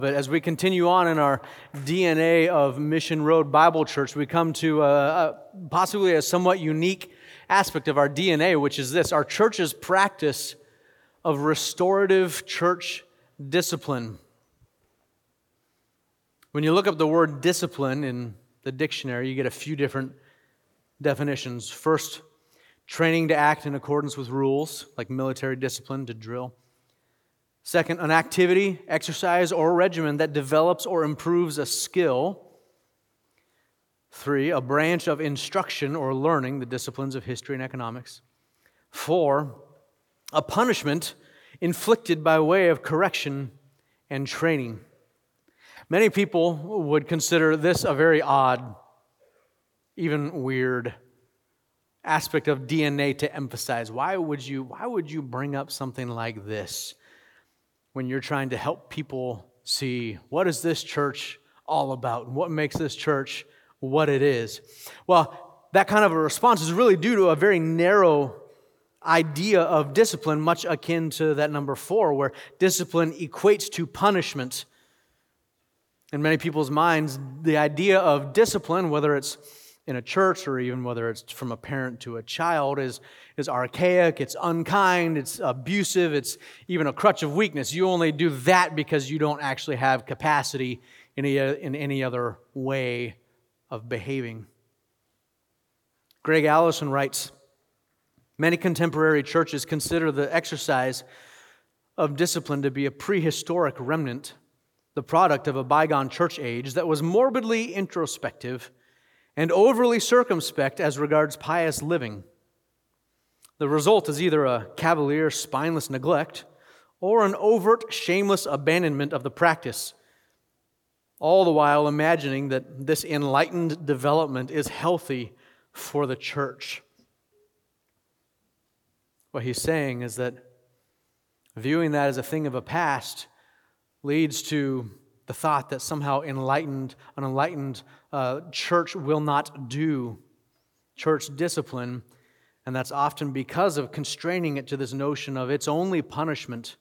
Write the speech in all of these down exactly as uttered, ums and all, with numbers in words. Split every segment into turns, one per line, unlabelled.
But as we continue on in our D N A of Mission Road Bible Church, we come to a, a, possibly a somewhat unique aspect of our D N A, which is this: our church's practice of restorative church discipline. When you look up the word discipline in the dictionary, you get a few different definitions. First, training to act in accordance with rules, like military discipline to drill. Second, an activity, exercise, or regimen that develops or improves a skill. Three, a branch of instruction or learning, the disciplines of history and economics. Four, a punishment inflicted by way of correction and training. Many people would consider this a very odd, even weird aspect of D N A to emphasize. Why would you, why would you bring up something like this when you're trying to help people see what is this church all about and what makes this church what it is? Well, that kind of a response is really due to a very narrow idea of discipline, much akin to that number four, where discipline equates to punishment. In many people's minds, the idea of discipline, whether it's in a church or even whether it's from a parent to a child, is, is archaic, it's unkind, it's abusive, it's even a crutch of weakness. You only do that because you don't actually have capacity in any, in any other way of behaving. Greg Allison writes, many contemporary churches consider the exercise of discipline to be a prehistoric remnant, the product of a bygone church age that was morbidly introspective and overly circumspect as regards pious living. The result is either a cavalier, spineless neglect or an overt, shameless abandonment of the practice, all the while imagining that this enlightened development is healthy for the church. What he's saying is that viewing that as a thing of a past leads to the thought that somehow enlightened, an enlightened uh, church will not do church discipline, and that's often because of constraining it to this notion of it's only punishment.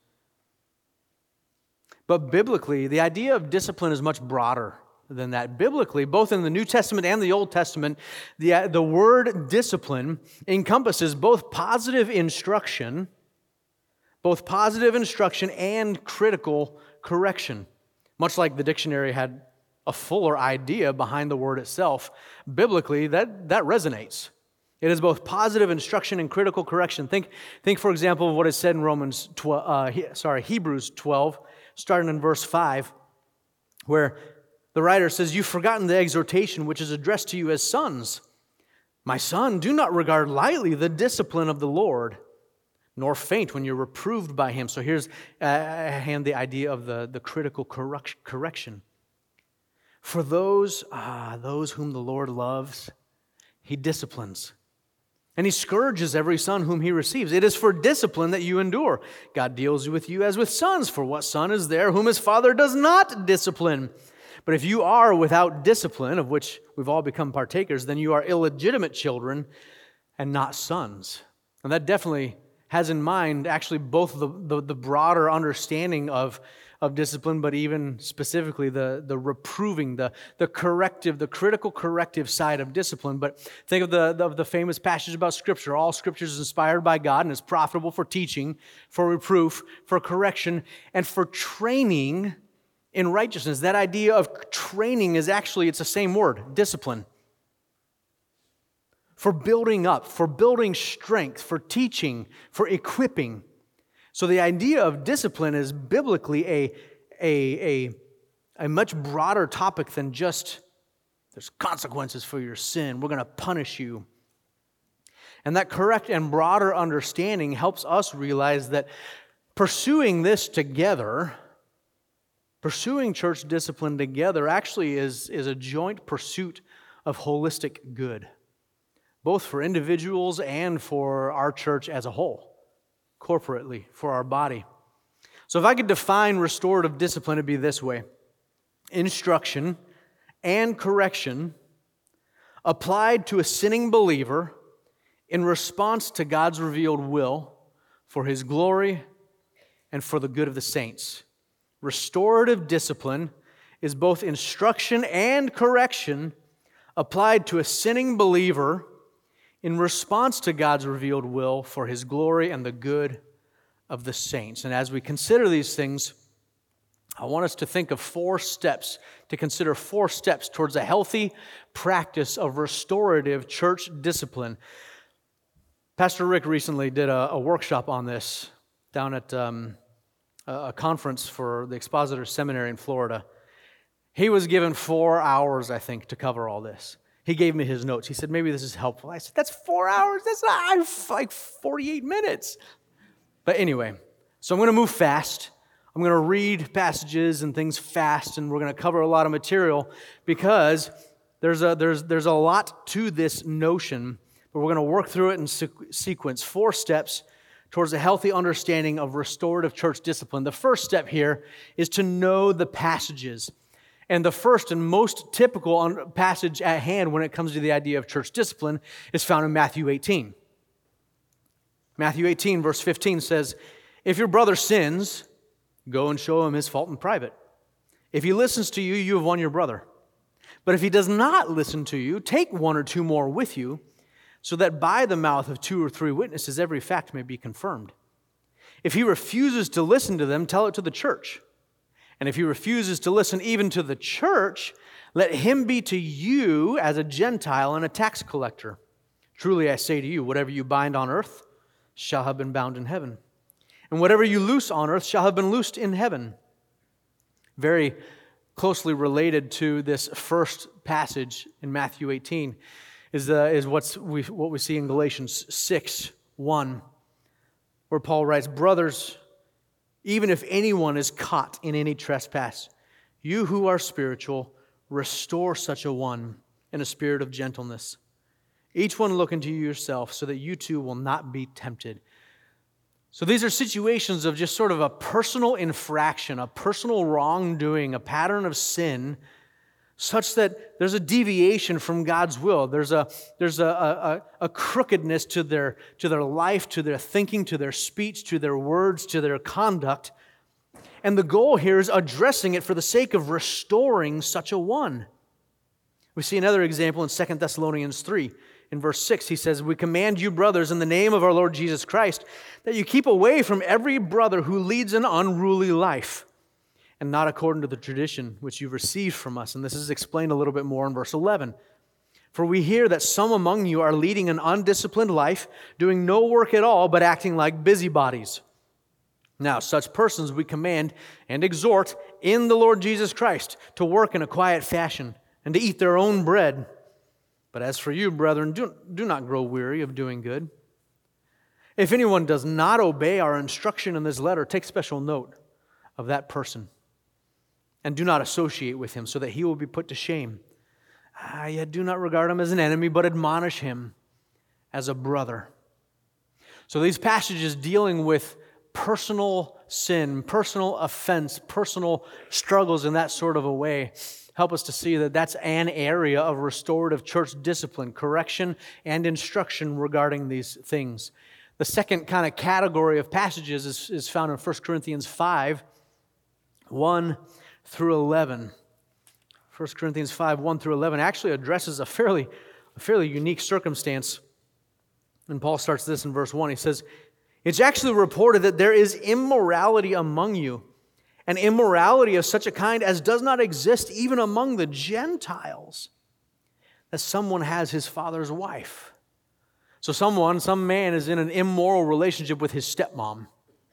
But biblically, the idea of discipline is much broader than that. Biblically, both in the New Testament and the Old Testament, the, the word discipline encompasses both positive instruction, both positive instruction and critical correction. Much like the dictionary had a fuller idea behind the word itself, biblically, that, that resonates. It is both positive instruction and critical correction. Think, think for example, of what is said in Romans twelve, uh, he, sorry, Hebrews twelve, starting in verse five, where the writer says, "You've forgotten the exhortation which is addressed to you as sons. My son, do not regard lightly the discipline of the Lord, nor faint when you're reproved by him." So here's uh, at hand the idea of the, the critical correction. For those, ah, those whom the Lord loves, he disciplines. And he scourges every son whom he receives. It is for discipline that you endure. God deals with you as with sons. For what son is there whom his father does not discipline? But if you are without discipline, of which we've all become partakers, then you are illegitimate children and not sons. And that definitely has in mind actually both the, the, the broader understanding of, of discipline, but even specifically the, the reproving, the, the corrective, the critical corrective side of discipline. But think of the, the, of the famous passage about Scripture. All Scripture is inspired by God and is profitable for teaching, for reproof, for correction, and for training in righteousness. That idea of training is actually, it's the same word, discipline. For building up, for building strength, for teaching, for equipping. So the idea of discipline is biblically a, a, a, a much broader topic than just there's consequences for your sin. We're going to punish you. And that correct and broader understanding helps us realize that pursuing this together, pursuing church discipline together actually is, is a joint pursuit of holistic good, both for individuals and for our church as a whole, corporately, for our body. So if I could define restorative discipline, it'd be this way: instruction and correction applied to a sinning believer in response to God's revealed will for His glory and for the good of the saints. Restorative discipline is both instruction and correction applied to a sinning believer in response to God's revealed will for His glory and the good of the saints. And as we consider these things, I want us to think of four steps, to consider four steps towards a healthy practice of restorative church discipline. Pastor Rick recently did a, a workshop on this down at um, a conference for the Expositor Seminary in Florida. He was given four hours, I think, to cover all this. He gave me his notes. He said, maybe this is helpful. I said, that's four hours? That's not, I'm like forty-eight minutes. But anyway, so I'm going to move fast. I'm going to read passages and things fast, and we're going to cover a lot of material because there's a, there's, there's a lot to this notion, but we're going to work through it in sequence. Four steps towards a healthy understanding of restorative church discipline. The first step here is to know the passages. And the first and most typical passage at hand when it comes to the idea of church discipline is found in Matthew eighteen. Matthew eighteen, verse fifteen says, "If your brother sins, go and show him his fault in private. If he listens to you, you have won your brother. But if he does not listen to you, take one or two more with you, so that by the mouth of two or three witnesses every fact may be confirmed. If he refuses to listen to them, tell it to the church. And if he refuses to listen even to the church, let him be to you as a Gentile and a tax collector. Truly I say to you, whatever you bind on earth shall have been bound in heaven, and whatever you loose on earth shall have been loosed in heaven." Very closely related to this first passage in Matthew eighteen is, uh, is what's we, what we see in Galatians six one, where Paul writes, "Brothers, even if anyone is caught in any trespass, you who are spiritual, restore such a one in a spirit of gentleness. Each one look into yourself so that you too will not be tempted." So these are situations of just sort of a personal infraction, a personal wrongdoing, a pattern of sin, such that there's a deviation from God's will. There's a there's a, a, a crookedness to their, to their life, to their thinking, to their speech, to their words, to their conduct. And the goal here is addressing it for the sake of restoring such a one. We see another example in Second Thessalonians three. In verse six, he says, "We command you, brothers, in the name of our Lord Jesus Christ, that you keep away from every brother who leads an unruly life, and not according to the tradition which you've received from us." And this is explained a little bit more in verse eleven. "For we hear that some among you are leading an undisciplined life, doing no work at all, but acting like busybodies. Now, such persons we command and exhort in the Lord Jesus Christ to work in a quiet fashion and to eat their own bread. But as for you, brethren, do, do not grow weary of doing good. If anyone does not obey our instruction in this letter, take special note of that person and do not associate with him, so that he will be put to shame. Ah, yet do not regard him as an enemy, but admonish him as a brother." So these passages dealing with personal sin, personal offense, personal struggles in that sort of a way help us to see that that's an area of restorative church discipline, correction and instruction regarding these things. The second kind of category of passages is, is found in First Corinthians five, one through eleven. First Corinthians five, one through eleven actually addresses a fairly, a fairly unique circumstance. And Paul starts this in verse one. He says, "It's actually reported that there is immorality among you, an immorality of such a kind as does not exist even among the Gentiles, that someone has his father's wife." So someone, some man is in an immoral relationship with his stepmom.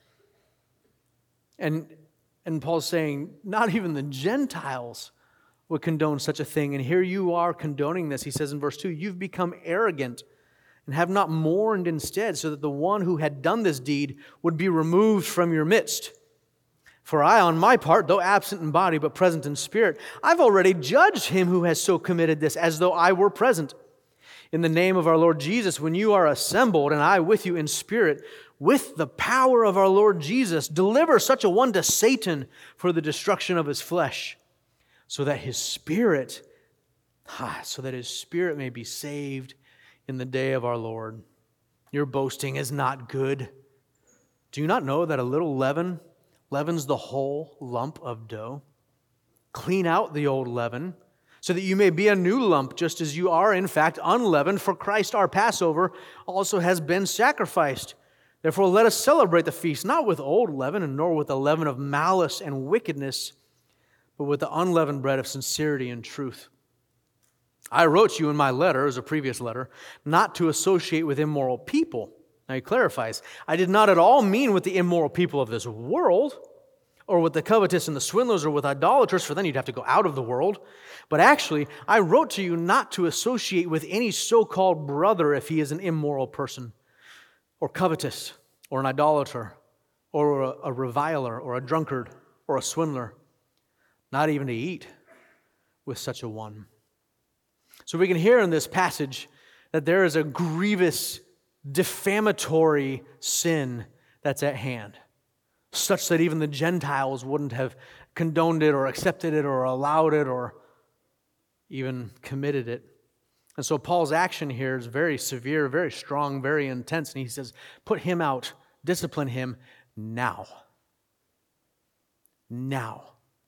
And, and Paul's saying, not even the Gentiles would condone such a thing. And here you are condoning this. He says in verse two, "You've become arrogant and have not mourned instead, so that the one who had done this deed would be removed from your midst. For I, on my part, though absent in body, but present in spirit, I've already judged him who has so committed this, as though I were present. In the name of our Lord Jesus, when you are assembled, and I with you in spirit, with the power of our Lord Jesus, deliver such a one to Satan for the destruction of his flesh, so that his spirit, ah, so that his spirit may be saved in the day of our Lord. Your boasting is not good. Do you not know that a little leaven leavens the whole lump of dough. Clean out the old leaven, so that you may be a new lump, just as you are, in fact, unleavened, for Christ our Passover also has been sacrificed. Therefore let us celebrate the feast, not with old leaven, and nor with the leaven of malice and wickedness, but with the unleavened bread of sincerity and truth. I wrote you in my letter, as a previous letter, not to associate with immoral people. Now he clarifies, I did not at all mean with the immoral people of this world, or with the covetous and the swindlers, or with idolaters, for then you'd have to go out of the world. But actually, I wrote to you not to associate with any so-called brother if he is an immoral person, or covetous, or an idolater, or a, a reviler, or a drunkard, or a swindler, not even to eat with such a one. So we can hear in this passage that there is a grievous, defamatory sin that's at hand, such that even the Gentiles wouldn't have condoned it or accepted it or allowed it or even committed it. And so Paul's action here is very severe, very strong, very intense. And he says, put him out, discipline him now. Now.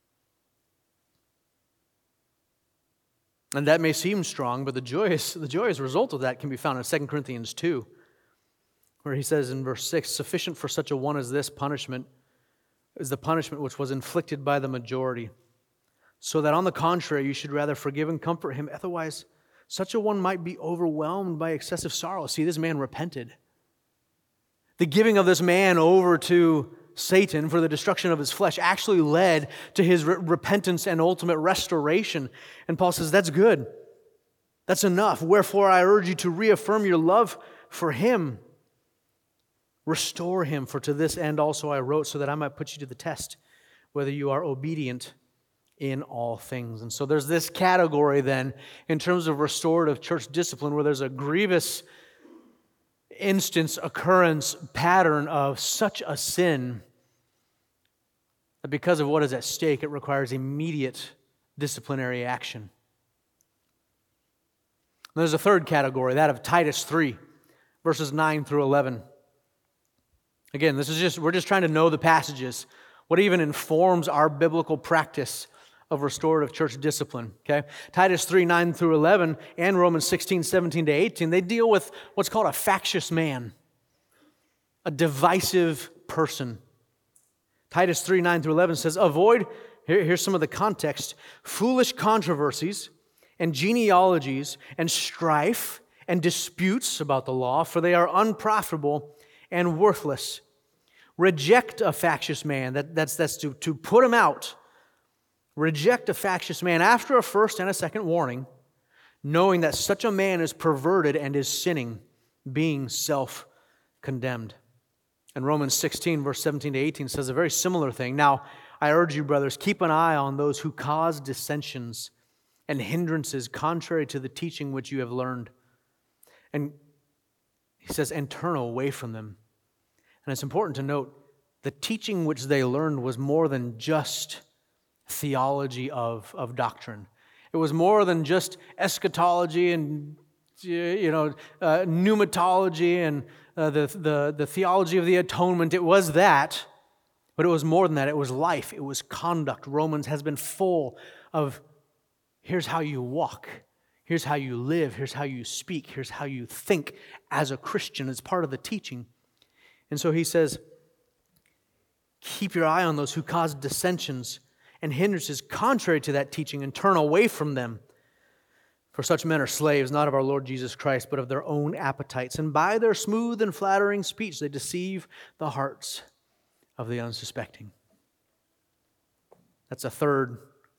And that may seem strong, but the joyous, the joyous result of that can be found in Second Corinthians two, where he says in verse six, sufficient for such a one as this punishment is the punishment which was inflicted by the majority, so that on the contrary you should rather forgive and comfort him. Otherwise, such a one might be overwhelmed by excessive sorrow. See, this man repented. The giving of this man over to Satan for the destruction of his flesh actually led to his re- repentance and ultimate restoration. And Paul says, that's good. That's enough. Wherefore I urge you to reaffirm your love for him. Restore him, for to this end also I wrote, so that I might put you to the test, whether you are obedient in all things. And so there's this category then, in terms of restorative church discipline, where there's a grievous instance, occurrence, pattern of such a sin that because of what is at stake, it requires immediate disciplinary action. And there's a third category, that of Titus three, verses nine through eleven. Again, this is just, we're just trying to know the passages, what even informs our biblical practice of restorative church discipline, okay? Titus three, nine through eleven, and Romans sixteen, seventeen to eighteen, they deal with what's called a factious man, a divisive person. Titus three, nine through eleven says, avoid, here, here's some of the context, foolish controversies and genealogies and strife and disputes about the law, for they are unprofitable and worthless. Reject a factious man, that, that's, that's to, to put him out. Reject a factious man after a first and a second warning, knowing that such a man is perverted and is sinning, being self-condemned. And Romans sixteen, verse seventeen to eighteen says a very similar thing. Now, I urge you, brothers, keep an eye on those who cause dissensions and hindrances contrary to the teaching which you have learned. And he says, and turn away from them. And it's important to note, the teaching which they learned was more than just theology of, of doctrine. It was more than just eschatology and, you know, uh, pneumatology and uh, the, the, the theology of the atonement. It was that, but it was more than that. It was life. It was conduct. Romans has been full of here's how you walk. Here's how you live. Here's how you speak. Here's how you think as a Christian. It's part of the teaching. And so he says, keep your eye on those who cause dissensions and hindrances contrary to that teaching, and turn away from them. For such men are slaves, not of our Lord Jesus Christ, but of their own appetites. And by their smooth and flattering speech, they deceive the hearts of the unsuspecting. That's a third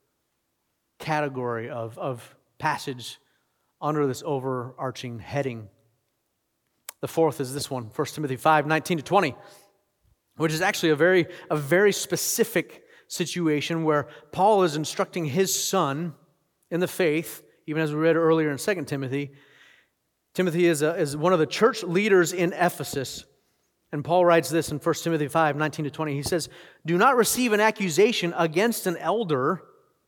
category of, of passage under this overarching heading. The fourth is this one, First Timothy five, nineteen to twenty, which is actually a very, a very specific situation where Paul is instructing his son in the faith, even as we read earlier in Second Timothy. Timothy is, a, is one of the church leaders in Ephesus, and Paul writes this in First Timothy five, nineteen to twenty. He says, do not receive an accusation against an elder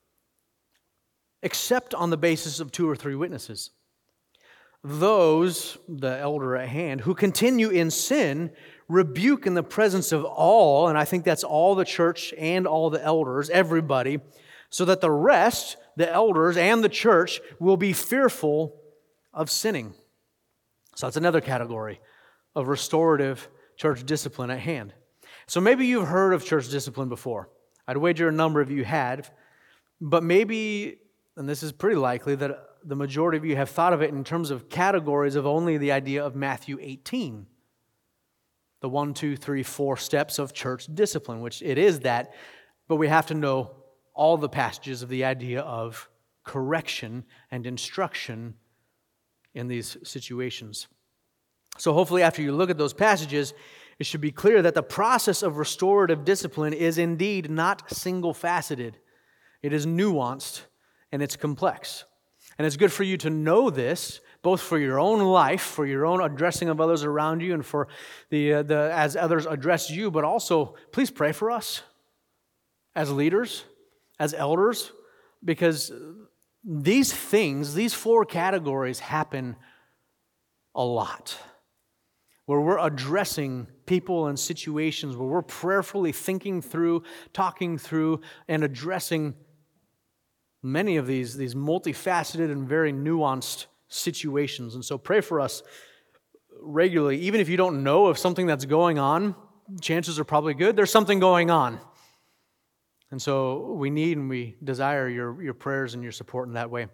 except on the basis of two or three witnesses. Those, the elder at hand, who continue in sin, rebuke in the presence of all, and I think that's all the church and all the elders, everybody, so that the rest, the elders and the church, will be fearful of sinning. So that's another category of restorative church discipline at hand. So maybe you've heard of church discipline before. I'd wager a number of you had, but maybe, and this is pretty likely, that the majority of you have thought of it in terms of categories of only the idea of Matthew eighteen. The one, two, three, four steps of church discipline, which it is that, but we have to know all the passages of the idea of correction and instruction in these situations. So hopefully after you look at those passages, it should be clear that the process of restorative discipline is indeed not single-faceted. It is nuanced and it's complex. And it's good for you to know this, both for your own life, for your own addressing of others around you, and for the, uh, the as others address you, but also please pray for us as leaders, as elders, because these things, these four categories happen a lot, where we're addressing people and situations, where we're prayerfully thinking through, talking through, and addressing many of these, these multifaceted and very nuanced situations. And so pray for us regularly. Even if you don't know of something that's going on, chances are probably good there's something going on. And so we need and we desire your, your prayers and your support in that way.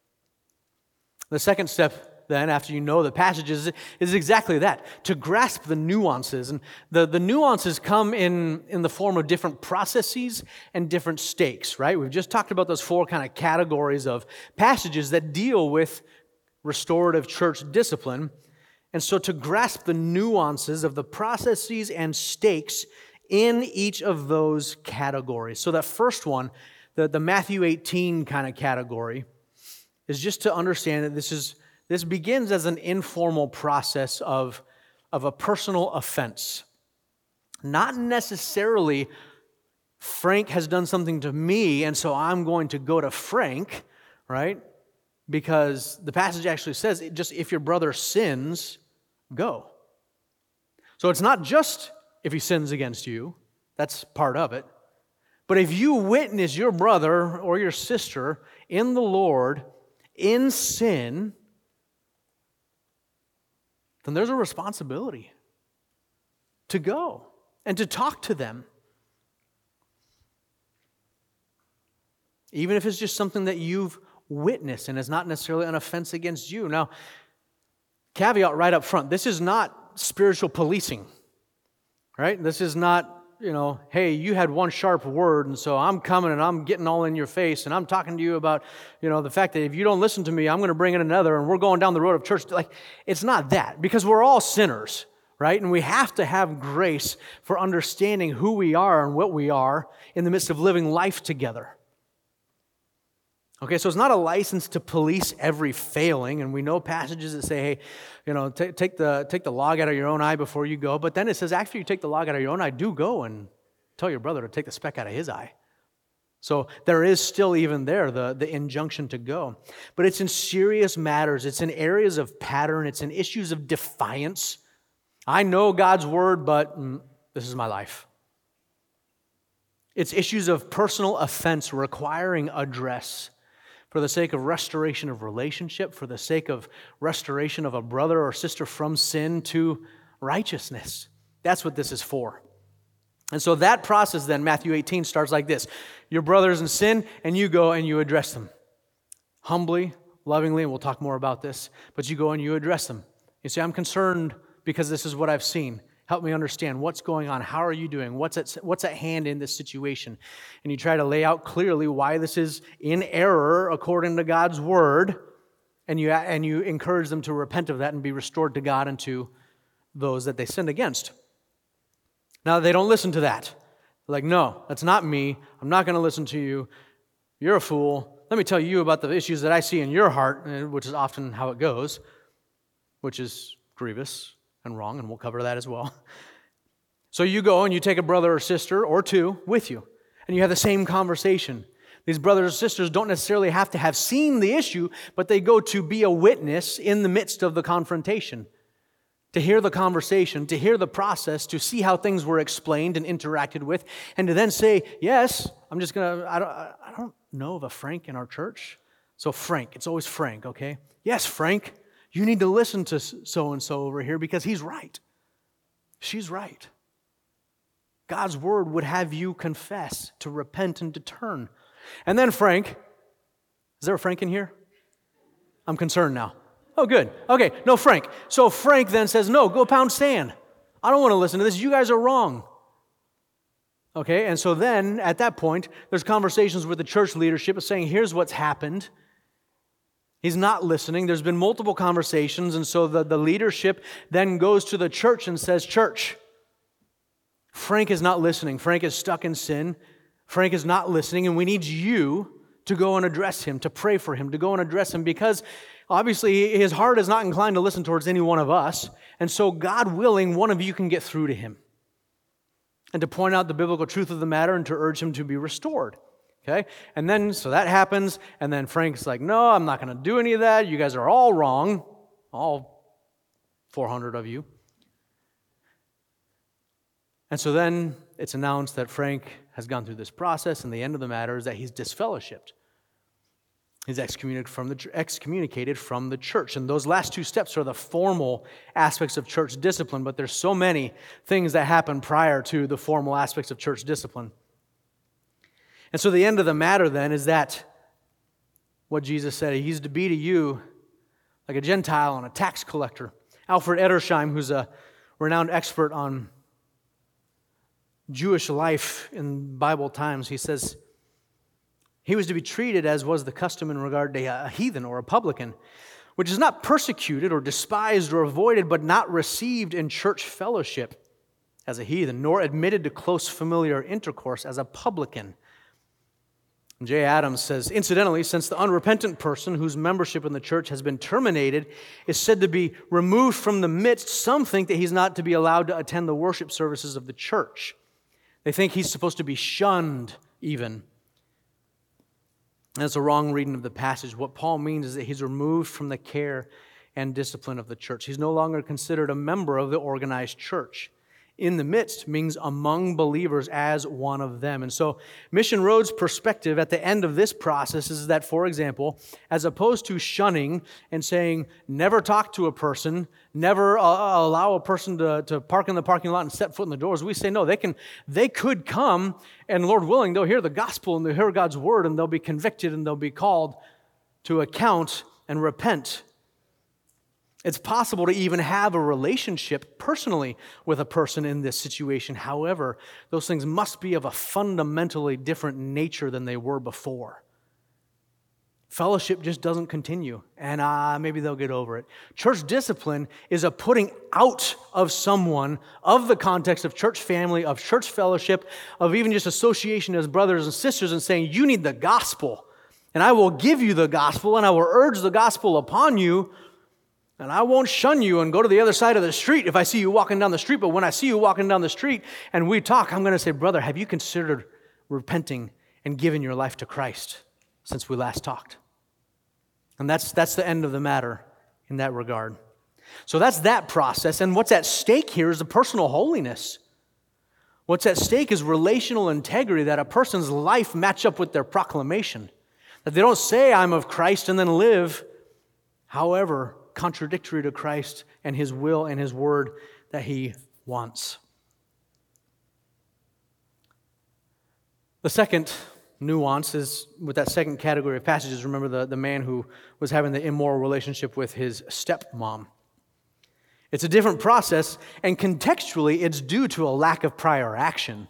The second step then, after you know the passages, is exactly that, to grasp the nuances. And the, the nuances come in, in the form of different processes and different stakes, right? We've just talked about those four kind of categories of passages that deal with restorative church discipline. And so to grasp the nuances of the processes and stakes in each of those categories. So that first one, the, the Matthew eighteen kind of category, is just to understand that this is This begins as an informal process of, of a personal offense. Not necessarily Frank has done something to me, and so I'm going to go to Frank, right? Because the passage actually says, just if your brother sins, go. So it's not just if he sins against you. That's part of it. But if you witness your brother or your sister in the Lord in sin, then there's a responsibility to go and to talk to them. Even if it's just something that you've witnessed and is not necessarily an offense against you. Now, caveat right up front, this is not spiritual policing, right? This is not, you know, hey, you had one sharp word, and so I'm coming and I'm getting all in your face, and I'm talking to you about, you know, the fact that if you don't listen to me, I'm going to bring in another, and we're going down the road of church. Like, it's not that, because we're all sinners, right? And we have to have grace for understanding who we are and what we are in the midst of living life together. Okay, so it's not a license to police every failing, and we know passages that say, hey, you know, t- take the take the log out of your own eye before you go, but then it says after you take the log out of your own eye, do go and tell your brother to take the speck out of his eye. So there is still even there the, the injunction to go. But it's in serious matters. It's in areas of pattern. It's in issues of defiance. I know God's word, but mm, this is my life. It's issues of personal offense requiring address for the sake of restoration of relationship, for the sake of restoration of a brother or sister from sin to righteousness. That's what this is for. And so that process then, Matthew eighteen, starts like this. Your brother's in sin, and you go and you address them. Humbly, lovingly, and we'll talk more about this, but you go and you address them. You say, I'm concerned because this is what I've seen. Help me understand what's going on. How are you doing? What's at, what's at hand in this situation? And you try to lay out clearly why this is in error according to God's word, and you, and you encourage them to repent of that and be restored to God and to those that they sinned against. Now, they don't listen to that. They're like, no, that's not me. I'm not going to listen to you. You're a fool. Let me tell you about the issues that I see in your heart, which is often how it goes, which is grievous and wrong, and we'll cover that as well. So you go and you take a brother or sister or two with you, and you have the same conversation. These brothers or sisters don't necessarily have to have seen the issue, but they go to be a witness in the midst of the confrontation, to hear the conversation, to hear the process, to see how things were explained and interacted with, and to then say, yes, I'm just going to, I don't, I don't know of a Frank in our church. So Frank, it's always Frank, okay? Yes, Frank, you need to listen to so-and-so over here because he's right. She's right. God's word would have you confess, to repent, and to turn. And then Frank, is there a Frank in here? I'm concerned now. Oh, good. Okay, no, Frank. So Frank then says, no, go pound sand. I don't want to listen to this. You guys are wrong. Okay, and so then at that point, there's conversations with the church leadership saying, here's what's happened. He's not listening. There's been multiple conversations, and so the, the leadership then goes to the church and says, church, Frank is not listening. Frank is stuck in sin. Frank is not listening, and we need you to go and address him, to pray for him, to go and address him, because obviously his heart is not inclined to listen towards any one of us, and so God willing, one of you can get through to him and to point out the biblical truth of the matter and to urge him to be restored. Okay? And then, so that happens, and then Frank's like, no, I'm not going to do any of that. You guys are all wrong, all four hundred of you. And so then it's announced that Frank has gone through this process, and the end of the matter is that he's disfellowshipped. He's excommunicated from the, excommunicated from the church. And those last two steps are the formal aspects of church discipline, but there's so many things that happen prior to the formal aspects of church discipline. And so the end of the matter then is that what Jesus said, he's to be to you like a Gentile and a tax collector. Alfred Edersheim, who's a renowned expert on Jewish life in Bible times, he says, he was to be treated as was the custom in regard to a heathen or a publican, which is not persecuted or despised or avoided, but not received in church fellowship as a heathen, nor admitted to close familiar intercourse as a publican. And J. Adams says, incidentally, since the unrepentant person whose membership in the church has been terminated is said to be removed from the midst, some think that he's not to be allowed to attend the worship services of the church. They think he's supposed to be shunned even. That's a wrong reading of the passage. What Paul means is that he's removed from the care and discipline of the church. He's no longer considered a member of the organized church. In the midst means among believers as one of them. And so Mission Road's perspective at the end of this process is that, for example, as opposed to shunning and saying, never talk to a person, never uh, allow a person to, to park in the parking lot and step foot in the doors, we say, no, they can, they could come, and Lord willing, they'll hear the gospel and they'll hear God's word, and they'll be convicted and they'll be called to account and repent. It's possible to even have a relationship personally with a person in this situation. However, those things must be of a fundamentally different nature than they were before. Fellowship just doesn't continue, and uh, maybe they'll get over it. Church discipline is a putting out of someone of the context of church family, of church fellowship, of even just association as brothers and sisters, and saying, you need the gospel, and I will give you the gospel, and I will urge the gospel upon you. And I won't shun you and go to the other side of the street if I see you walking down the street. But when I see you walking down the street and we talk, I'm going to say, brother, have you considered repenting and giving your life to Christ since we last talked? And that's, that's the end of the matter in that regard. So that's that process. And what's at stake here is the personal holiness. What's at stake is relational integrity, that a person's life match up with their proclamation. That they don't say, I'm of Christ, and then live, however, contradictory to Christ and His will and His word that He wants. The second nuance is with that second category of passages. Remember the, the man who was having the immoral relationship with his stepmom. It's a different process, and contextually it's due to a lack of prior action.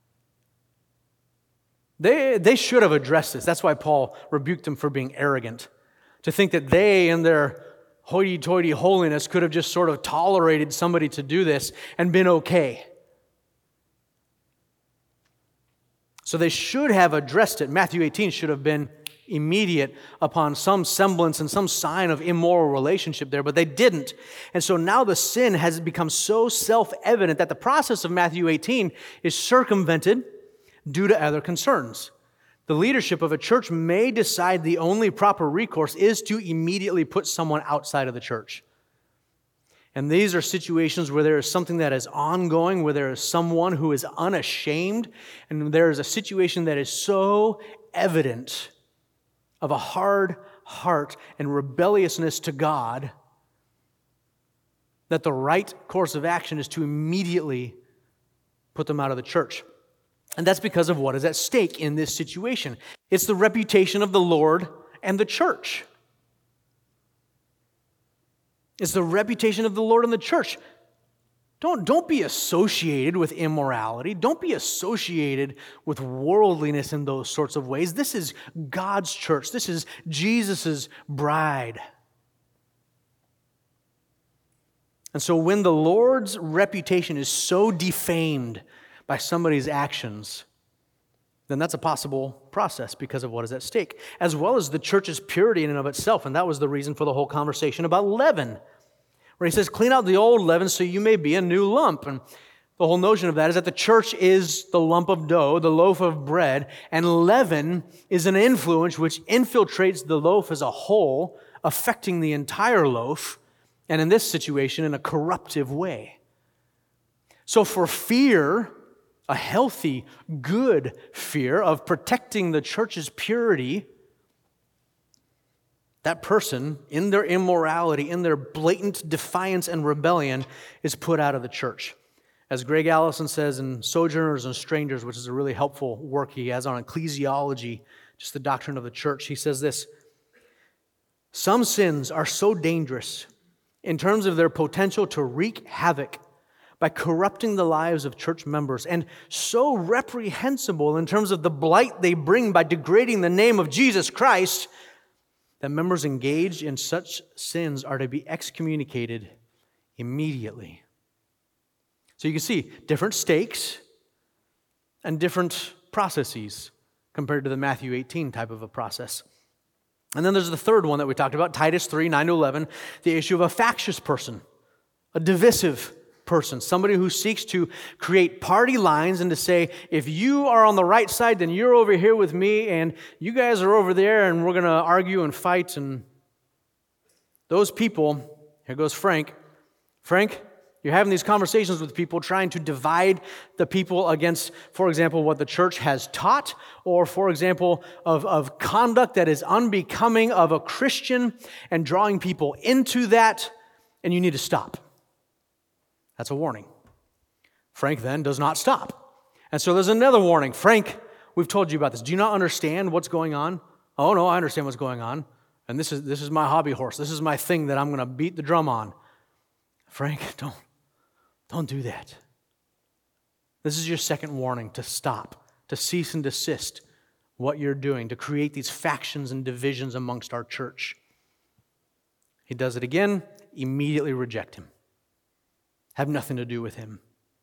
They, they should have addressed this. That's why Paul rebuked them for being arrogant. To think that they in their hoity-toity holiness could have just sort of tolerated somebody to do this and been okay. So they should have addressed it. Matthew eighteen should have been immediate upon some semblance and some sign of immoral relationship there, but they didn't. And so now the sin has become so self-evident that the process of Matthew eighteen is circumvented due to other concerns. The leadership of a church may decide the only proper recourse is to immediately put someone outside of the church. And these are situations where there is something that is ongoing, where there is someone who is unashamed, and there is a situation that is so evident of a hard heart and rebelliousness to God that the right course of action is to immediately put them out of the church. And that's because of what is at stake in this situation. It's the reputation of the Lord and the church. It's the reputation of the Lord and the church. Don't, don't be associated with immorality. Don't be associated with worldliness in those sorts of ways. This is God's church. This is Jesus' bride. And so when the Lord's reputation is so defamed by somebody's actions, then that's a possible process because of what is at stake, as well as the church's purity in and of itself. And that was the reason for the whole conversation about leaven, where he says, clean out the old leaven so you may be a new lump. And the whole notion of that is that the church is the lump of dough, the loaf of bread, and leaven is an influence which infiltrates the loaf as a whole, affecting the entire loaf, and in this situation, in a corruptive way. So for fear, a healthy, good fear of protecting the church's purity, that person, in their immorality, in their blatant defiance and rebellion, is put out of the church. As Greg Allison says in Sojourners and Strangers, which is a really helpful work he has on ecclesiology, just the doctrine of the church, he says this: some sins are so dangerous in terms of their potential to wreak havoc by corrupting the lives of church members, and so reprehensible in terms of the blight they bring by degrading the name of Jesus Christ, that members engaged in such sins are to be excommunicated immediately. So you can see different stakes and different processes compared to the Matthew eighteen type of a process. And then there's the third one that we talked about, Titus three, nine to eleven, the issue of a factious person, a divisive person, somebody who seeks to create party lines and to say, if you are on the right side, then you're over here with me, and you guys are over there, and we're going to argue and fight. And those people, here goes Frank. Frank, you're having these conversations with people trying to divide the people against, for example, what the church has taught, or, for example, of, of conduct that is unbecoming of a Christian and drawing people into that, and you need to stop. That's a warning. Frank then does not stop. And so there's another warning. Frank, we've told you about this. Do you not understand what's going on? Oh, no, I understand what's going on. And this is this is my hobby horse. This is my thing that I'm going to beat the drum on. Frank, don't, don't do that. This is your second warning, to stop, to cease and desist what you're doing, to create these factions and divisions amongst our church. He does it again, immediately reject him. Have nothing to do with him.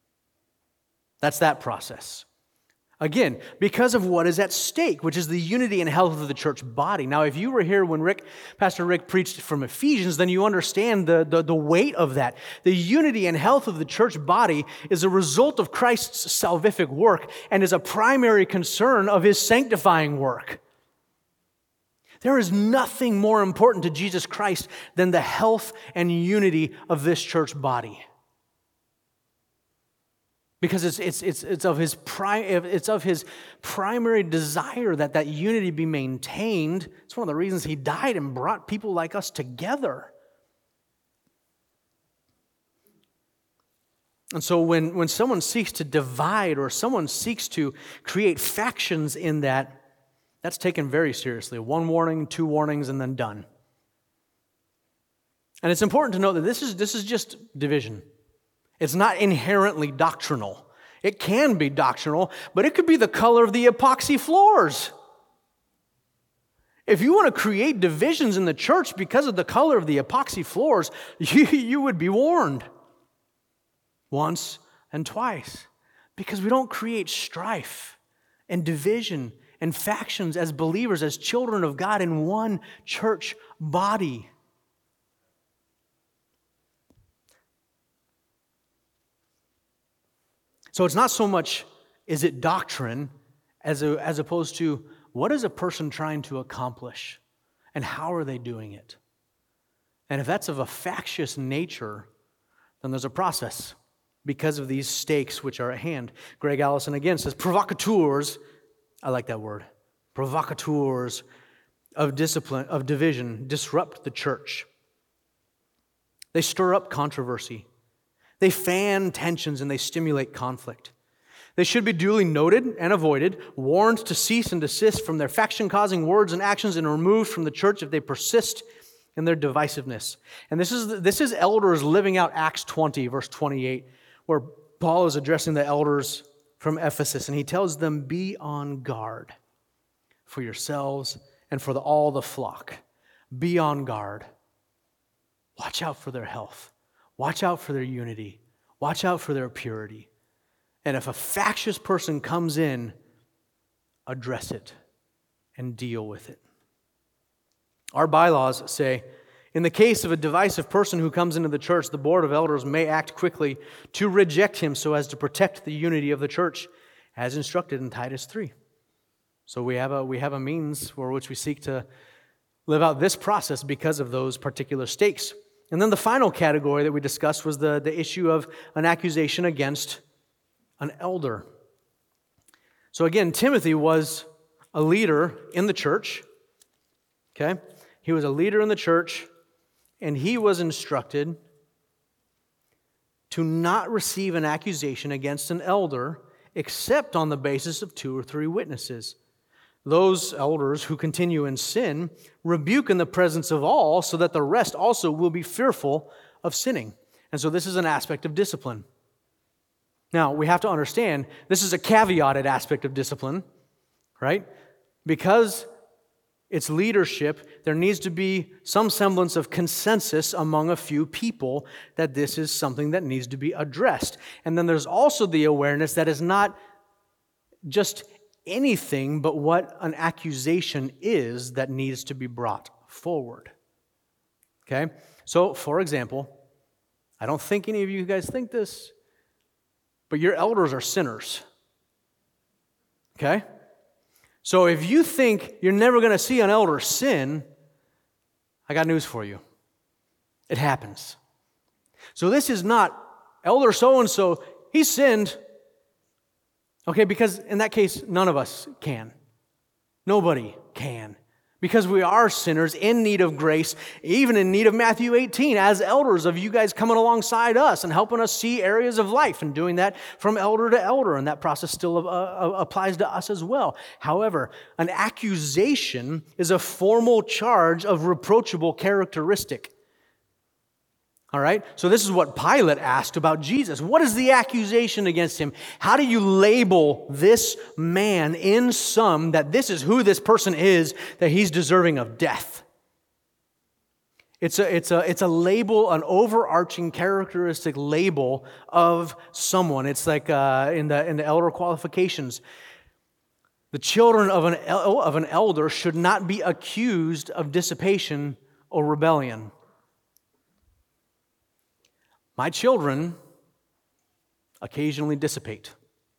That's that process. Again, because of what is at stake, which is the unity and health of the church body. Now, if you were here when Rick, Pastor Rick preached from Ephesians, then you understand the, the, the weight of that. The unity and health of the church body is a result of Christ's salvific work and is a primary concern of his sanctifying work. There is nothing more important to Jesus Christ than the health and unity of this church body. Because it's it's it's it's of his pri- it's of his primary desire that that unity be maintained. It's one of the reasons he died and brought people like us together. And so when, when someone seeks to divide or someone seeks to create factions in that, that's taken very seriously. One warning, two warnings, and then done. And it's important to note that this is this is just division. It's not inherently doctrinal. It can be doctrinal, but it could be the color of the epoxy floors. If you want to create divisions in the church because of the color of the epoxy floors, you, you would be warned once and twice. Because we don't create strife and division and factions as believers, as children of God in one church body. So it's not so much, is it doctrine, as, a, as opposed to, what is a person trying to accomplish, and how are they doing it? And if that's of a factious nature, then there's a process because of these stakes which are at hand. Greg Allison again says, provocateurs, I like that word, provocateurs of discipline, of division, disrupt the church. They stir up controversy. They fan tensions and they stimulate conflict. They should be duly noted and avoided, warned to cease and desist from their faction-causing words and actions, and removed from the church if they persist in their divisiveness. And this is this is elders living out Acts twenty, verse twenty-eight, where Paul is addressing the elders from Ephesus, and he tells them, be on guard for yourselves and for the, all the flock. Be on guard. Watch out for their health. Watch out for their unity. Watch out for their purity. And if a factious person comes in, address it and deal with it. Our bylaws say, in the case of a divisive person who comes into the church, the board of elders may act quickly to reject him so as to protect the unity of the church, as instructed in Titus three. So we have a, we have a means for which we seek to live out this process because of those particular stakes. And then the final category that we discussed was the, the issue of an accusation against an elder. So again, Timothy was a leader in the church. Okay? He was a leader in the church, and he was instructed to not receive an accusation against an elder except on the basis of two or three witnesses. Those elders who continue in sin rebuke in the presence of all so that the rest also will be fearful of sinning. And so this is an aspect of discipline. Now, we have to understand, this is a caveated aspect of discipline, right? Because it's leadership, there needs to be some semblance of consensus among a few people that this is something that needs to be addressed. And then there's also the awareness that is not just anything but what an accusation is that needs to be brought forward. Okay? So, for example, I don't think any of you guys think this, but your elders are sinners. Okay? So if you think you're never going to see an elder sin, I got news for you. It happens. So this is not elder so-and-so, he sinned. Okay, because in that case, none of us can. Nobody can. Because we are sinners in need of grace, even in need of Matthew eighteen, as elders of you guys coming alongside us and helping us see areas of life and doing that from elder to elder, and that process still uh, applies to us as well. However, an accusation is a formal charge of reproachable characteristic. All right? So this is what Pilate asked about Jesus. What is the accusation against him? How do you label this man in sum that this is who this person is, that he's deserving of death? It's a, it's a, it's a label, an overarching characteristic label of someone. It's like uh, in the in the elder qualifications. The children of an el- of an elder should not be accused of dissipation or rebellion. My children occasionally dissipate.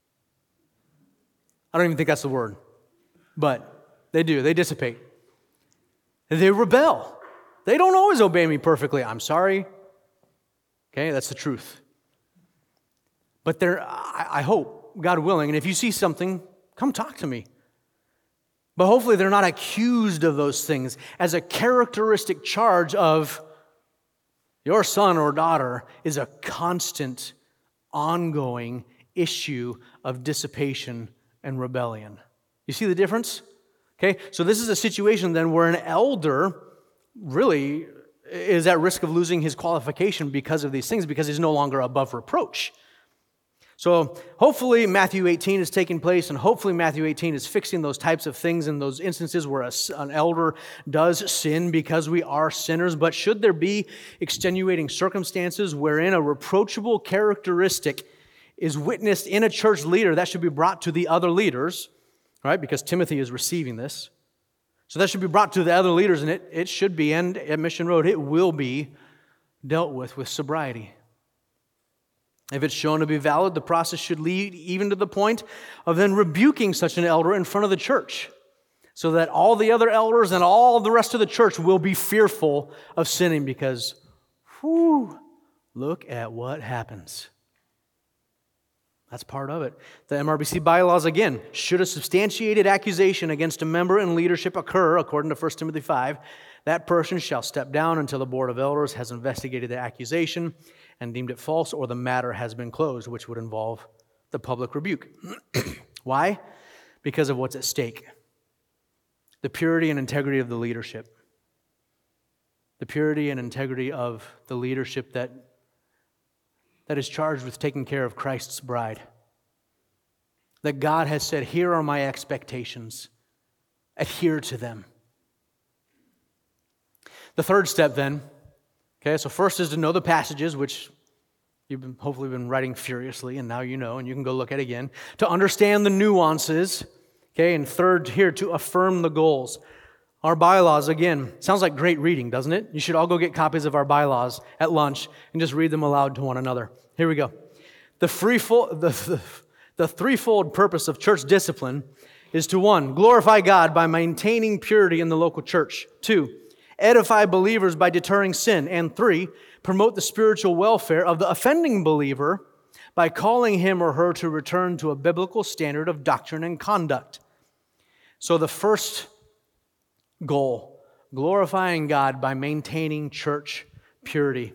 I don't even think that's the word, but they do. They dissipate. They rebel. They don't always obey me perfectly. I'm sorry. Okay, that's the truth. But they're, I, I hope, God willing, and if you see something, come talk to me. But hopefully they're not accused of those things as a characteristic charge of your son or daughter is a constant, ongoing issue of dissipation and rebellion. You see the difference? Okay, so this is a situation then where an elder really is at risk of losing his qualification because of these things, because he's no longer above reproach. So hopefully Matthew eighteen is taking place, and hopefully Matthew eighteen is fixing those types of things in those instances where a, an elder does sin because we are sinners. But should there be extenuating circumstances wherein a reproachable characteristic is witnessed in a church leader, that should be brought to the other leaders, right? Because Timothy is receiving this. So that should be brought to the other leaders, and it, it should be, and at Mission Road, it will be dealt with with sobriety. If it's shown to be valid, the process should lead even to the point of then rebuking such an elder in front of the church, so that all the other elders and all the rest of the church will be fearful of sinning because, whew, look at what happens. That's part of it. The M R B C bylaws, again, should a substantiated accusation against a member in leadership occur, according to First Timothy five, that person shall step down until the board of elders has investigated the accusation and deemed it false, or the matter has been closed, which would involve the public rebuke. Why? Because of what's at stake. The purity and integrity of the leadership. The purity and integrity of the leadership that that is charged with taking care of Christ's bride. That God has said, here are my expectations. Adhere to them. The third step then, okay, so first is to know the passages, which you've been, hopefully been writing furiously, and now you know, and you can go look at it again. To understand the nuances, okay, and third here, to affirm the goals. Our bylaws, again, sounds like great reading, doesn't it? You should all go get copies of our bylaws at lunch and just read them aloud to one another. Here we go. The, threefold, the, the, the threefold purpose of church discipline is to, one, glorify God by maintaining purity in the local church. Two, edify believers by deterring sin. And three, promote the spiritual welfare of the offending believer by calling him or her to return to a biblical standard of doctrine and conduct. So the first goal, glorifying God by maintaining church purity.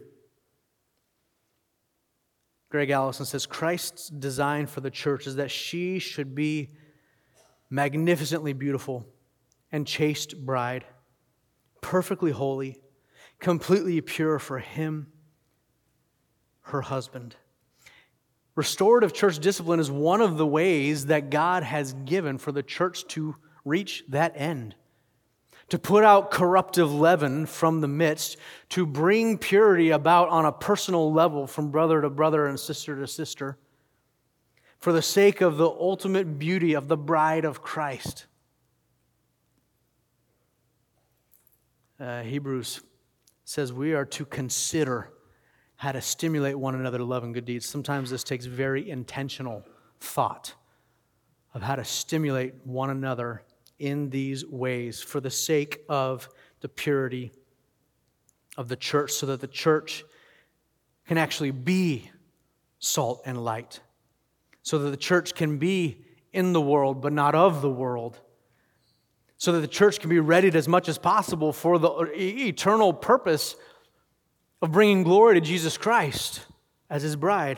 Greg Allison says, Christ's design for the church is that she should be magnificently beautiful and chaste bride, perfectly holy, completely pure for him, her husband. Restorative church discipline is one of the ways that God has given for the church to reach that end. To put out corruptive leaven from the midst, to bring purity about on a personal level from brother to brother and sister to sister, for the sake of the ultimate beauty of the bride of Christ. Uh, Hebrews says we are to consider how to stimulate one another to love and good deeds. Sometimes this takes very intentional thought of how to stimulate one another in these ways for the sake of the purity of the church, so that the church can actually be salt and light, so that the church can be in the world but not of the world, so that the church can be readied as much as possible for the eternal purpose of bringing glory to Jesus Christ as his bride.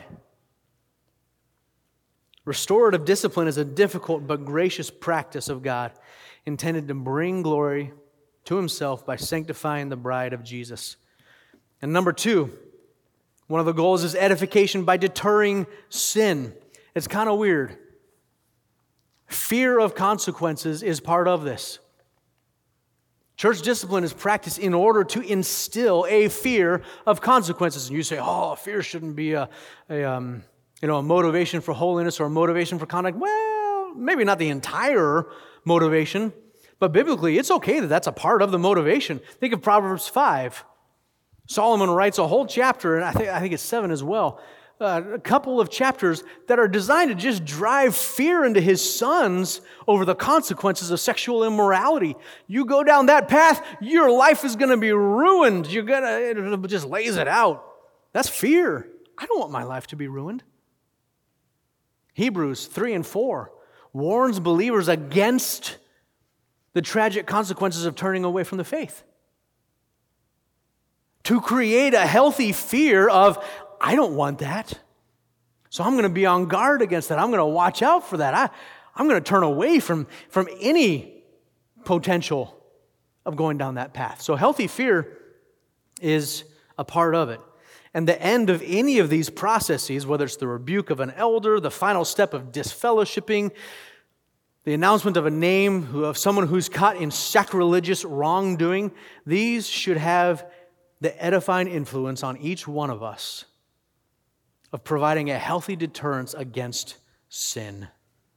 Restorative discipline is a difficult but gracious practice of God, intended to bring glory to himself by sanctifying the bride of Jesus. And number two, one of the goals is edification by deterring sin. It's kind of weird. Fear of consequences is part of this. Church discipline is practiced in order to instill a fear of consequences. And you say, oh, fear shouldn't be a, a um, you know, a motivation for holiness or a motivation for conduct. Well, maybe not the entire motivation, but biblically, it's okay that that's a part of the motivation. Think of Proverbs five. Solomon writes a whole chapter, and I think, I think it's seven as well, uh, a couple of chapters that are designed to just drive fear into his sons over the consequences of sexual immorality. You go down that path, your life is going to be ruined. You're gonna, it just lays it out. That's fear. I don't want my life to be ruined. Hebrews three and four warns believers against the tragic consequences of turning away from the faith. To create a healthy fear of, I don't want that, so I'm going to be on guard against that. I'm going to watch out for that. I, I'm going to turn away from, from any potential of going down that path. So healthy fear is a part of it. And the end of any of these processes, whether it's the rebuke of an elder, the final step of disfellowshipping, the announcement of a name of someone who's caught in sacrilegious wrongdoing, these should have the edifying influence on each one of us of providing a healthy deterrence against sin.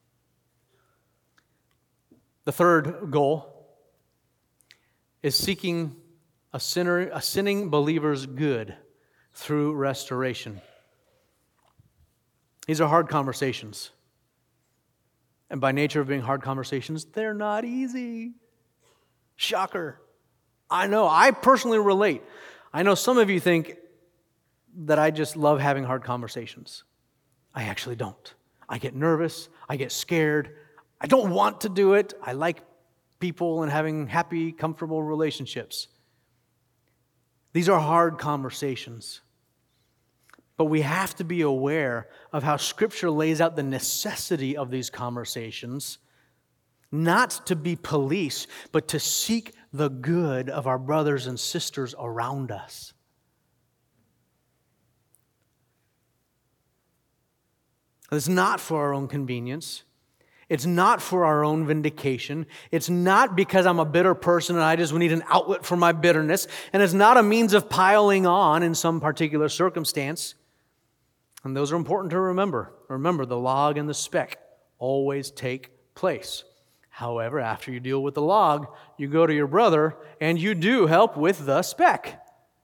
The third goal is seeking a sinner, a sinning believer's good through restoration. These are hard conversations. And by nature of being hard conversations, they're not easy. Shocker. I know. I personally relate. I know some of you think, that I just love having hard conversations. I actually don't. I get nervous. I get scared. I don't want to do it. I like people and having happy, comfortable relationships. These are hard conversations. But we have to be aware of how Scripture lays out the necessity of these conversations, not to be police, but to seek the good of our brothers and sisters around us. It's not for our own convenience. It's not for our own vindication. It's not because I'm a bitter person and I just need an outlet for my bitterness. And it's not a means of piling on in some particular circumstance. And those are important to remember. Remember, the log and the speck always take place. However, after you deal with the log, you go to your brother and you do help with the speck.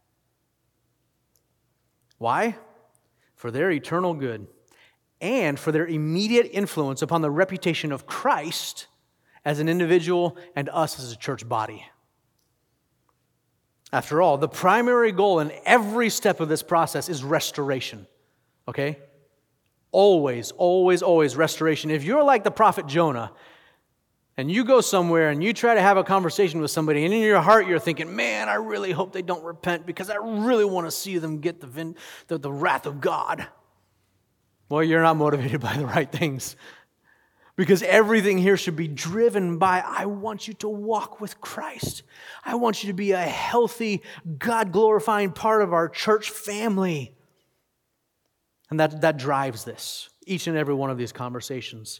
Why? For their eternal good and for their immediate influence upon the reputation of Christ as an individual and us as a church body. After all, the primary goal in every step of this process is restoration. Okay? Always, always, always restoration. If you're like the prophet Jonah, and you go somewhere and you try to have a conversation with somebody, and in your heart you're thinking, man, I really hope they don't repent because I really want to see them get the, vin- the, the wrath of God. Well, you're not motivated by the right things. Because everything here should be driven by, I want you to walk with Christ. I want you to be a healthy, God-glorifying part of our church family. And that, that drives this, each and every one of these conversations.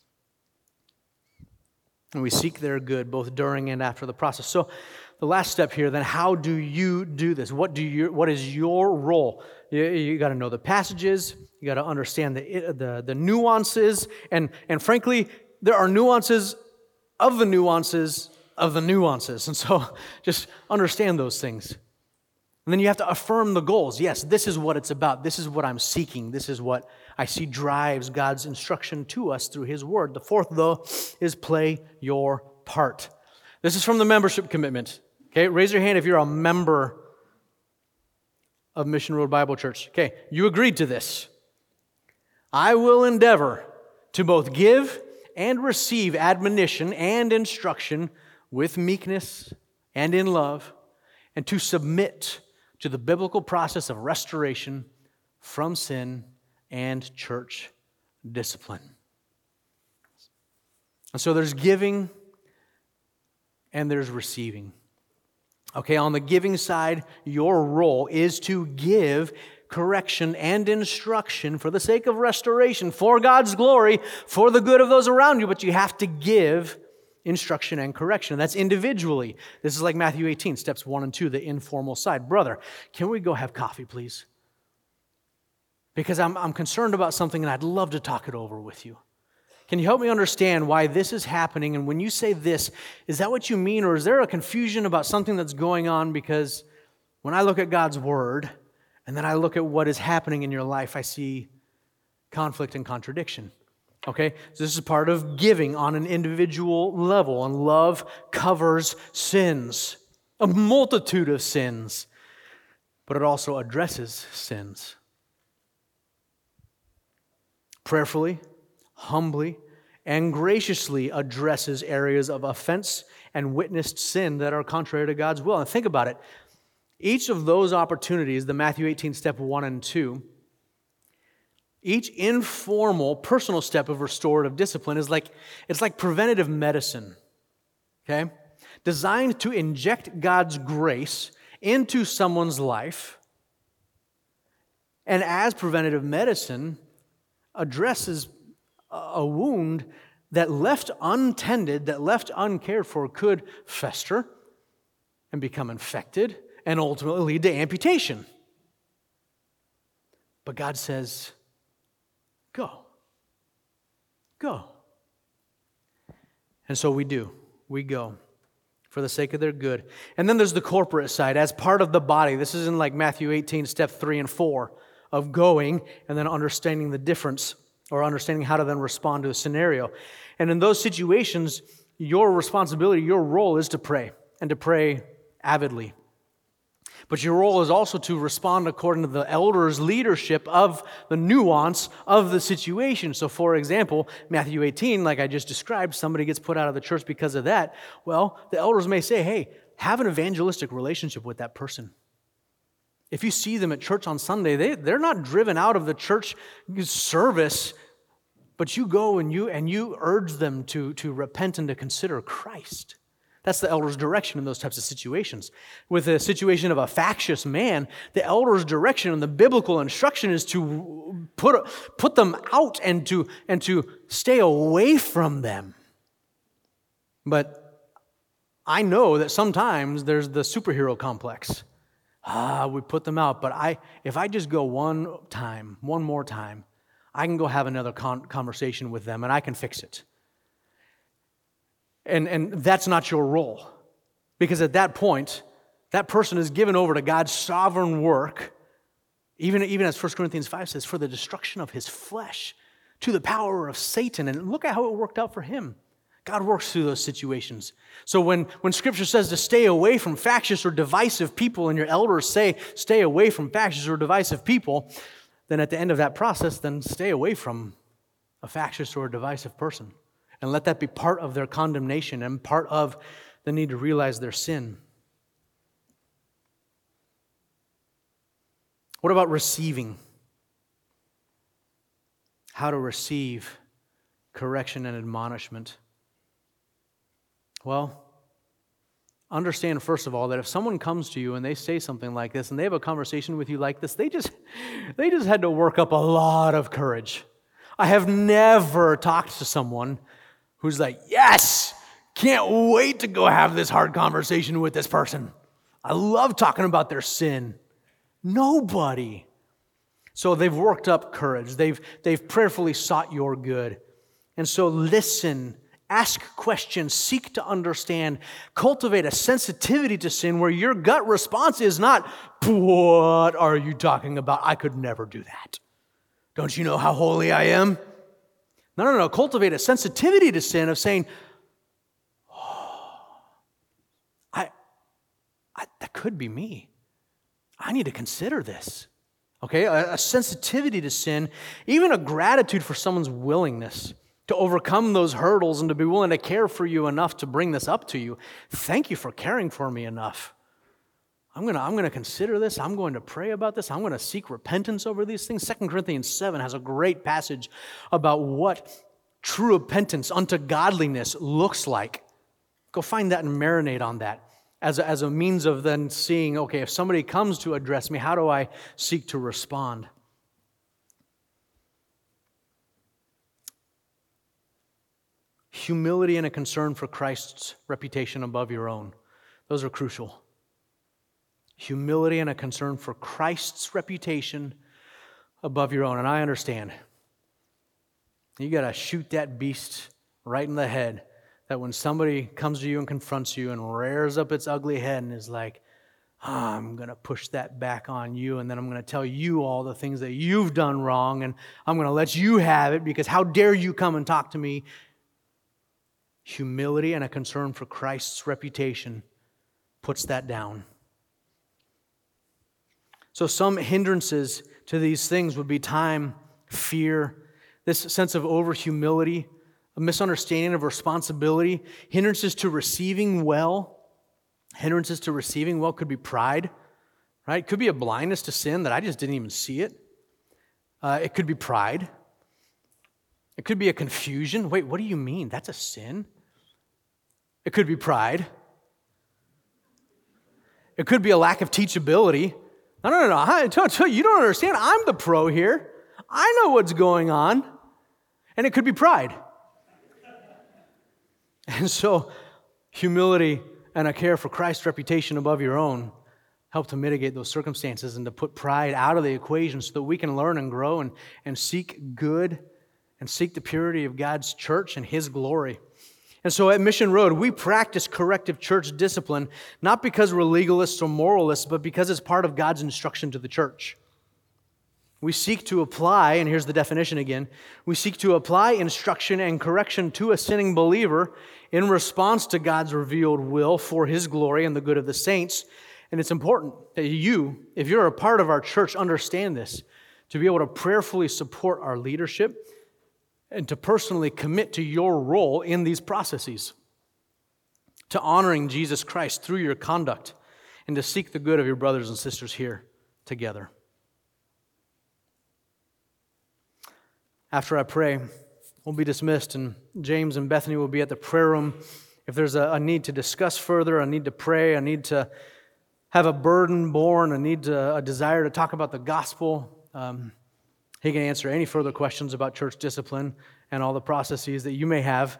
And we seek their good both during and after the process. So the last step here, then, how do you do this? What do you? What is your role? You, you got to know the passages. You got to understand the, the, the nuances. And, and frankly, there are nuances of the nuances of the nuances. And so just understand those things. And then you have to affirm the goals. Yes, this is what it's about. This is what I'm seeking. This is what I see drives God's instruction to us through His Word. The fourth, though, is play your part. This is from the membership commitment. Okay, raise your hand if you're a member of Mission Road Bible Church. Okay, you agreed to this. I will endeavor to both give and receive admonition and instruction with meekness and in love, and to submit to the biblical process of restoration from sin and church discipline. And so there's giving and there's receiving. Okay, on the giving side, your role is to give correction and instruction for the sake of restoration, for God's glory, for the good of those around you, but you have to give instruction and correction. That's individually. This is like Matthew eighteen, steps one and two, the informal side. Brother, can we go have coffee, please? Because I'm, I'm concerned about something and I'd love to talk it over with you. Can you help me understand why this is happening? And when you say this, is that what you mean? Or is there a confusion about something that's going on? Because when I look at God's Word, and then I look at what is happening in your life, I see conflict and contradiction. Okay? So this is part of giving on an individual level. And love covers sins, a multitude of sins. But it also addresses sins. Prayerfully, humbly, and graciously addresses areas of offense and witnessed sin that are contrary to God's will. And think about it. Each of those opportunities, the Matthew eighteen step one and two, each informal, personal step of restorative discipline is like, it's like preventative medicine, okay? Designed to inject God's grace into someone's life, and as preventative medicine, addresses a wound that left untended, that left uncared for, could fester and become infected and ultimately lead to amputation. But God says, go. Go. And so we do. We go for the sake of their good. And then there's the corporate side as part of the body. This is in like Matthew eighteen, step three and four of going and then understanding the difference or understanding how to then respond to a scenario. And in those situations, your responsibility, your role is to pray and to pray avidly. But your role is also to respond according to the elders' leadership of the nuance of the situation. So, for example, Matthew eighteen, like I just described, somebody gets put out of the church because of that. Well, the elders may say, hey, have an evangelistic relationship with that person. If you see them at church on Sunday, they, they're not driven out of the church service, but you go and you and you urge them to, to repent and to consider Christ. That's the elder's direction in those types of situations. With a situation of a factious man, the elder's direction and the biblical instruction is to put, put them out and to, and to stay away from them. But I know that sometimes there's the superhero complex. Ah, we put them out, but I, if I just go one time, one more time, I can go have another con- conversation with them and I can fix it. And, and that's not your role. Because at that point, that person is given over to God's sovereign work, even, even as First Corinthians five says, for the destruction of his flesh, to the power of Satan. And look at how it worked out for him. God works through those situations. So when, when Scripture says to stay away from factious or divisive people, and your elders say, stay away from factious or divisive people, then at the end of that process, then stay away from a factious or a divisive person. And let that be part of their condemnation and part of the need to realize their sin. What about receiving? How to receive correction and admonishment? Well, understand first of all that if someone comes to you and they say something like this and they have a conversation with you like this, they just they just had to work up a lot of courage. I have never talked to someone who's like, yes, can't wait to go have this hard conversation with this person. I love talking about their sin. Nobody. So they've worked up courage. They've, they've prayerfully sought your good. And so listen, ask questions, seek to understand, cultivate a sensitivity to sin where your gut response is not, what are you talking about? I could never do that. Don't you know how holy I am? No, no, no. Cultivate a sensitivity to sin of saying, oh, I, I, that could be me. I need to consider this. Okay, a, a sensitivity to sin, even a gratitude for someone's willingness to overcome those hurdles and to be willing to care for you enough to bring this up to you. Thank you for caring for me enough. I'm going to I'm going to consider this. I'm going to pray about this. I'm going to seek repentance over these things. Second Corinthians seven has a great passage about what true repentance unto godliness looks like. Go find that and marinate on that as a, as a means of then seeing, okay, if somebody comes to address me, how do I seek to respond? Humility and a concern for Christ's reputation above your own. Those are crucial. Humility and a concern for Christ's reputation above your own. And I understand. You got to shoot that beast right in the head. That when somebody comes to you and confronts you and rears up its ugly head and is like, oh, I'm going to push that back on you, and then I'm going to tell you all the things that you've done wrong, and I'm going to let you have it because how dare you come and talk to me? Humility and a concern for Christ's reputation puts that down. So some hindrances to these things would be time, fear, this sense of over-humility, a misunderstanding of responsibility, hindrances to receiving well. Hindrances to receiving well could be pride, right? It could be a blindness to sin that I just didn't even see it. Uh, it could be pride. It could be a confusion. Wait, what do you mean? That's a sin? It could be pride. It could be a lack of teachability. No, no, no, no. I, tell, tell, you don't understand. I'm the pro here. I know what's going on. And it could be pride. And so, humility and a care for Christ's reputation above your own help to mitigate those circumstances and to put pride out of the equation so that we can learn and grow and, and seek good and seek the purity of God's church and His glory. And so at Mission Road, we practice corrective church discipline, not because we're legalists or moralists, but because it's part of God's instruction to the church. We seek to apply, and here's the definition again, we seek to apply instruction and correction to a sinning believer in response to God's revealed will for His glory and the good of the saints. And it's important that you, if you're a part of our church, understand this, to be able to prayerfully support our leadership and to personally commit to your role in these processes, to honoring Jesus Christ through your conduct, and to seek the good of your brothers and sisters here together. After I pray, we'll be dismissed, and James and Bethany will be at the prayer room. If there's a, a need to discuss further, a need to pray, a need to have a burden borne, a need to, a desire to talk about the gospel, um, he can answer any further questions about church discipline and all the processes that you may have.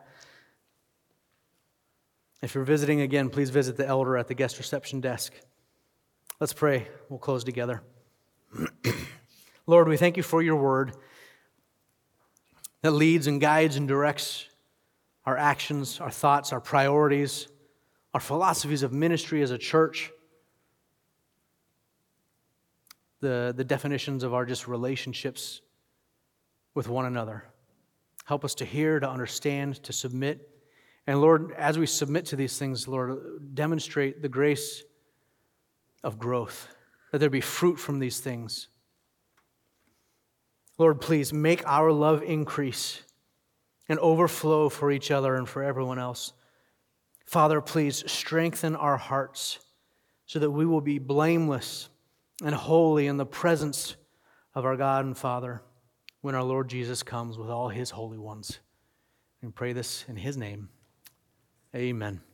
If you're visiting again, please visit the elder at the guest reception desk. Let's pray. We'll close together. Lord, we thank you for your word that leads and guides and directs our actions, our thoughts, our priorities, our philosophies of ministry as a church, the, the definitions of our just relationships with one another. Help us to hear, to understand, to submit. And Lord, as we submit to these things, Lord, demonstrate the grace of growth, that there be fruit from these things. Lord, please make our love increase and overflow for each other and for everyone else. Father, please strengthen our hearts so that we will be blameless and holy in the presence of our God and Father when our Lord Jesus comes with all his holy ones. And pray this in his name. Amen.